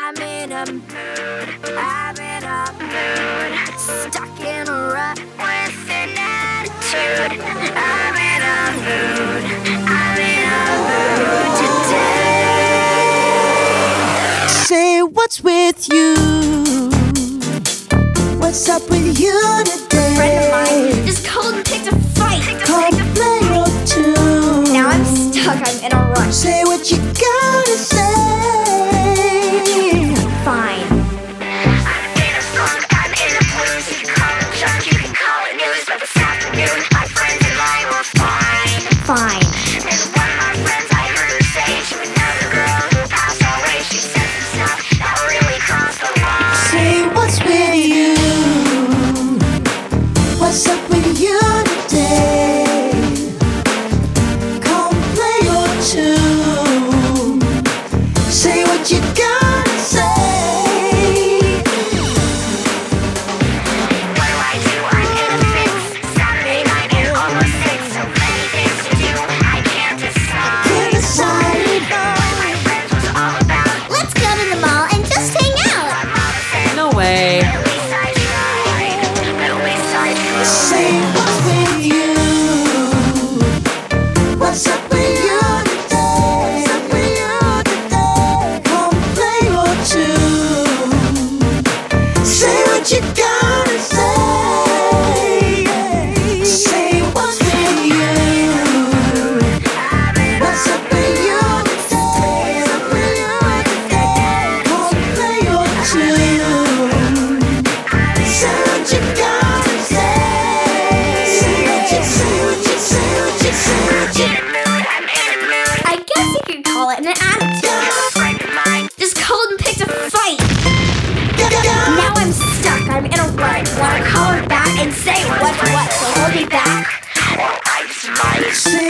I'm in a mood, I'm in a mood, stuck in a rut with an attitude. I'm in a mood, I'm in a mood today. Say what's with you? What's up with you today? A friend of mine just called and picked a fight. Come play your tune. Now I'm stuck, I'm in a rush. Say what you gotta say. Fine. I'm in a funk, I'm in a blues. You can call it junk, you can call it news. But this afternoon, my friends and I were fine. Fine. And one of my friends, I heard her say to another girl who passed away, she said some stuff that really crossed the line. Say what's with you? What's up with you today? Come play your tune. Say what you gotta say. What do I do? I'm in a fix. Saturday night and almost 6. So many things to do, I can't decide. Can't decide. My friends was all about, let's go to the mall and just hang out. My mama said, No way. at least I tried. At least I tried. Say what's with you? What's up with you today? What's up with you today? Come play your tune. Say what you gotta say. Say what's with you? What's up with you today? Come play your tune. Say what you gotta say. Say what you say. What you say. What you say. What you. I'm in a mood. I guess you could call it an attitude. A friend of mine just called and picked a fight. Now I'm stuck. I'm in a rut. Wanna call her back and say what? So hold me back. I just might. Say